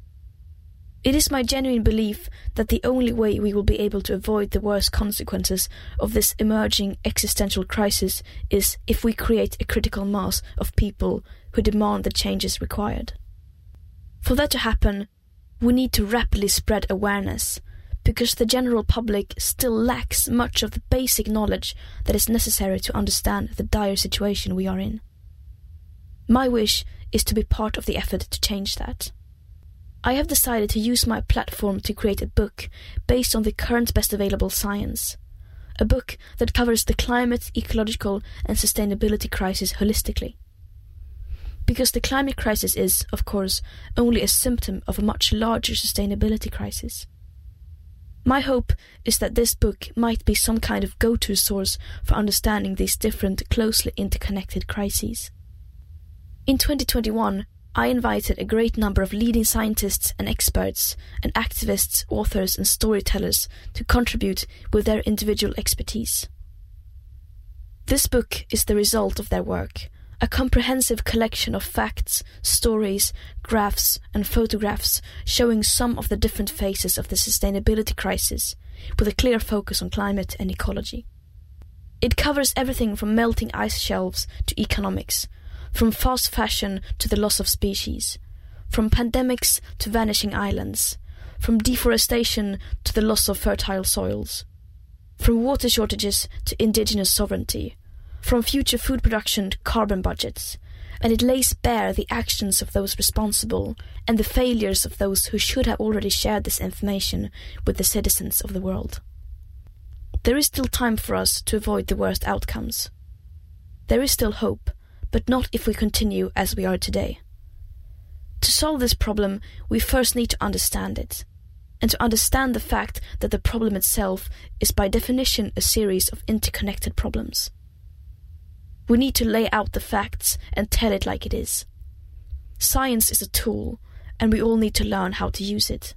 I: It is my genuine belief that the only way we will be able to avoid the worst consequences of this emerging existential crisis is if we create a critical mass of people who demand the changes required. For that to happen, we need to rapidly spread awareness, because the general public still lacks much of the basic knowledge that is necessary to understand the dire situation we are in. My wish is to be part of the effort to change that. I have decided to use my platform to create a book based on the current best available science. A book that covers the climate, ecological and sustainability crisis holistically. Because the climate crisis is, of course, only a symptom of a much larger sustainability crisis. My hope is that this book might be some kind of go-to source for understanding these different, closely interconnected crises. In 2021, I invited a great number of leading scientists and experts and activists, authors and storytellers to contribute with their individual expertise. This book is the result of their work, a comprehensive collection of facts, stories, graphs and photographs showing some of the different phases of the sustainability crisis, with a clear focus on climate and ecology. It covers everything from melting ice shelves to economics, from fast fashion to the loss of species, from pandemics to vanishing islands, from deforestation to the loss of fertile soils, from water shortages to indigenous sovereignty, from future food production to carbon budgets, and it lays bare the actions of those responsible and the failures of those who should have already shared this information with the citizens of the world. There is still time for us to avoid the worst outcomes. There is still hope, but not if we continue as we are today. To solve this problem, we first need to understand it, and to understand the fact that the problem itself is by definition a series of interconnected problems. We need to lay out the facts and tell it like it is. Science is a tool, and we all need to learn how to use it.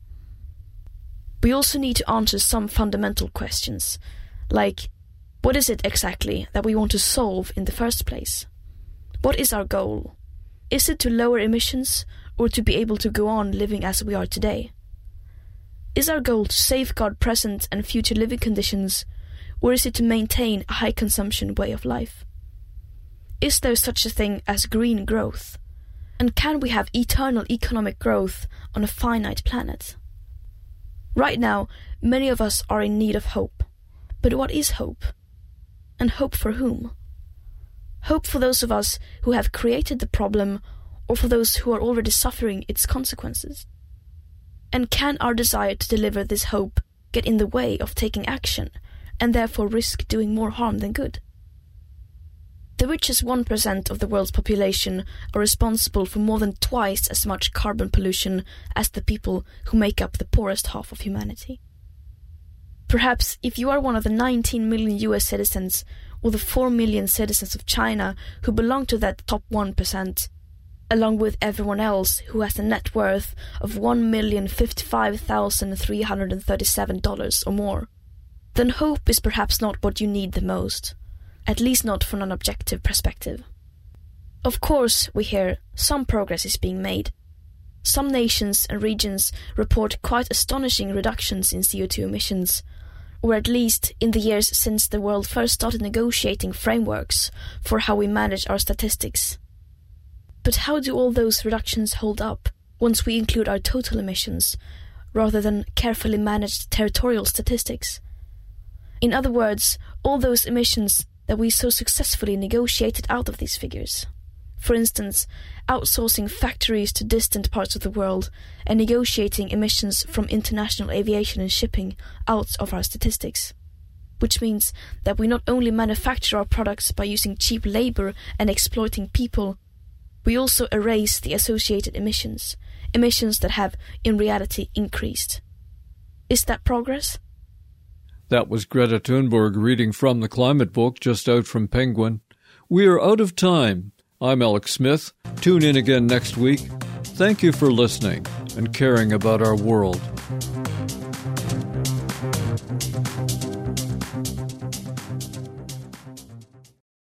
I: We also need to answer some fundamental questions, like, what is it exactly that we want to solve in the first place? What is our goal? Is it to lower emissions, or to be able to go on living as we are today? Is our goal to safeguard present and future living conditions, or is it to maintain a high-consumption way of life? Is there such a thing as green growth? And can we have eternal economic growth on a finite planet? Right now, many of us are in need of hope. But what is hope? And hope for whom? Hope for those of us who have created the problem, or for those who are already suffering its consequences? And can our desire to deliver this hope get in the way of taking action, and therefore risk doing more harm than good? The richest 1% of the world's population are responsible for more than twice as much carbon pollution as the people who make up the poorest half of humanity. Perhaps if you are one of the 19 million US citizens or the 4 million citizens of China who belong to that top 1%, along with everyone else who has a net worth of $1,055,337 or more, then hope is perhaps not what you need the most. At least not from an objective perspective. Of course, we hear some progress is being made. Some nations and regions report quite astonishing reductions in CO2 emissions, or at least in the years since the world first started negotiating frameworks for how we manage our statistics. But how do all those reductions hold up once we include our total emissions, rather than carefully managed territorial statistics? In other words, all those emissions that we so successfully negotiated out of these figures. For instance, outsourcing factories to distant parts of the world and negotiating emissions from international aviation and shipping out of our statistics. Which means that we not only manufacture our products by using cheap labor and exploiting people, we also erase the associated emissions that have in reality increased. Is that progress?
B: That was Greta Thunberg reading from the Climate Book, just out from Penguin. We are out of time. I'm Alex Smith. Tune in again next week. Thank you for listening and caring about our world.